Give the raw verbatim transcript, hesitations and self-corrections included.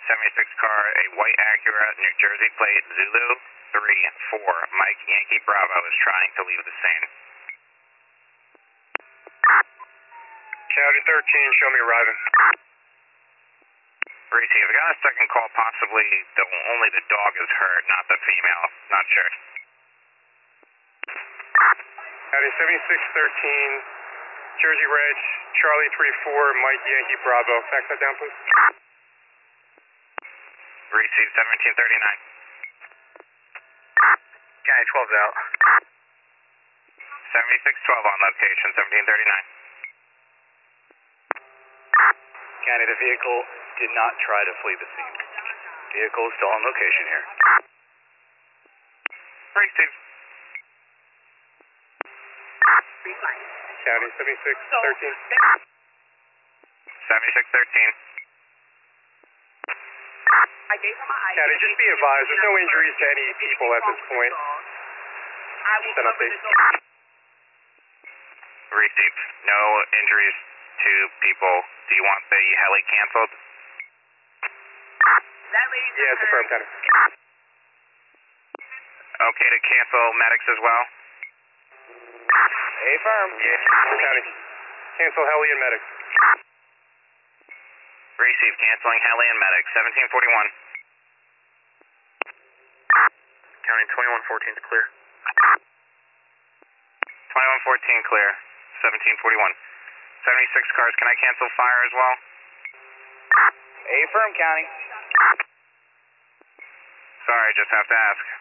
seventy-six car, a white Acura, New Jersey plate, Zulu three four, Mike Yankee Bravo is trying to leave the scene. County thirteen, show me arriving. Receive. I got a second call, possibly the, only the dog is hurt, not the female. Not sure. County seventy-six thirteen, Jersey Reg, Charlie three four, Mike Yankee Bravo. Fax that down, please. Receive seventeen thirty-nine. County twelve's out. seventy-six twelve on location, seventeen thirty-nine. County, the vehicle did not try to flee the scene. Vehicle is still on location here. Receive. County seventy-six thirteen. seventy-six thirteen. County, just be advised, there's no injuries to any people at this point. Just an update. Received. No injuries to people. Do you want the heli canceled? Yeah, it's affirmed, County. Okay to cancel medics as well? Affirm. Yeah, County. Cancel heli and medic. Receive. Canceling heli and medic, seventeen forty-one. County twenty-one fourteen is clear. twenty-one fourteen clear, seventeen forty-one. seventy-six cars, can I cancel fire as well? Affirm, County. Sorry, just have to ask.